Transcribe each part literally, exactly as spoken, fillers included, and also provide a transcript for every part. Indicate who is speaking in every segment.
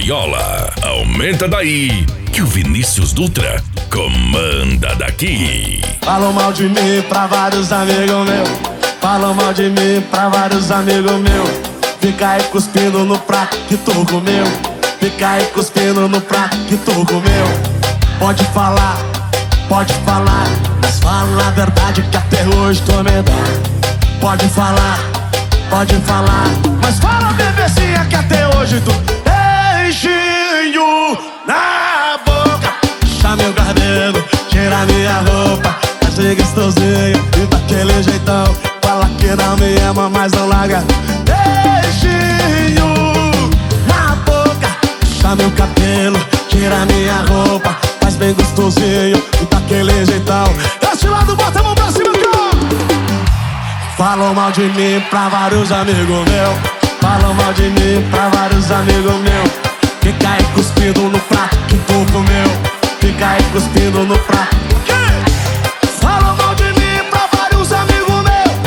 Speaker 1: Loyola. Aumenta daí, que o Vinícius Dutra comanda daqui.
Speaker 2: Falam mal de mim pra vários amigos meus. Falam mal de mim pra vários amigos meus. Fica aí cuspindo no prato que tu comeu. Fica aí cuspindo no prato que tu comeu. Pode falar, pode falar, mas fala a verdade que até hoje tu me dá. Pode falar, pode falar, mas fala, bebezinha, que até hoje tu beijinho na boca. Puxa meu cabelo, tira minha roupa, faz de gostosinho e daquele jeitão. Fala que não me ama, mas não larga. Beijinho na boca. Puxa meu cabelo, tira minha roupa, faz bem gostosinho e daquele jeitão. Esse lado, bota a mão pra cima, cara. Falam mal de mim pra vários amigos meus. Falam mal de mim pra vários amigos meus. Fica aí cuspindo no prato que tu comeu. Fica aí cuspindo no prato. Falam mal de mim pra vários amigos meus.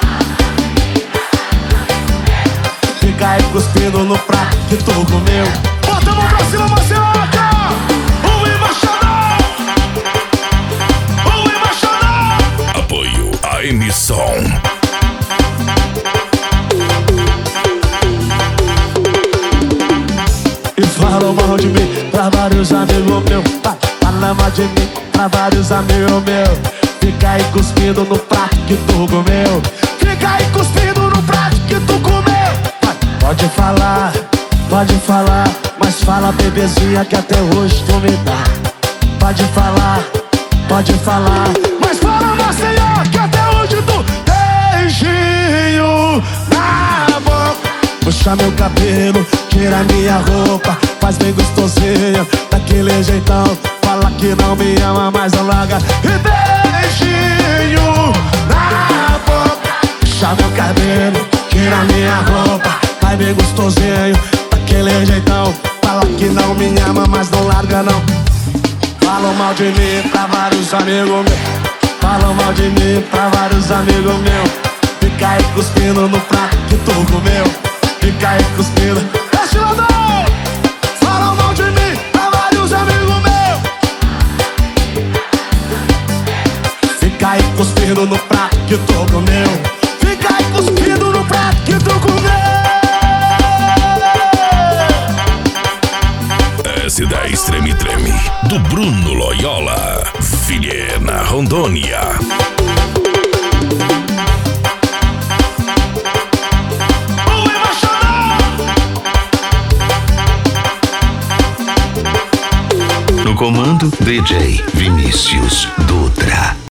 Speaker 2: Fica aí cuspindo no prato que tu comeu. Bota a mão pra cima, Marcelaca! O embaixador! O embaixador!
Speaker 1: Apoio a emissão.
Speaker 2: Falam mal de mim pra vários amigos meus. Fala mal de mim pra vários amigos meus. Fica aí cuspindo no prato que tu comeu. Fica aí cuspindo no prato que tu comeu. Pode falar, pode falar, mas fala, bebezinha, que até hoje tu me dá. Pode falar, pode falar, mas fala, Maceió, que até hoje tu beijinho na boca. Puxa meu cabelo, tira minha roupa, faz bem gostosinho, daquele jeitão. Fala que não me ama, mas não larga. E beijinho na boca. Puxa meu cabelo, tira minha roupa, faz bem gostosinho, daquele jeitão. Fala que não me ama, mas não larga não. Falam mal de mim pra vários amigos meus. Falam mal de mim pra vários amigos meus. Fica aí cuspindo no prato que tu comeu. Fica aí cuspindo. Esse lado! Falam mal de mim pra vários amigos meus. Fica aí cuspindo no prato que tu comeu. Fica aí cuspindo no prato que tu comeu.
Speaker 1: S dez Treme Treme, do Bruno Loyola. Vilhena, Rondônia.
Speaker 3: No comando, D J Vinícius Dutra.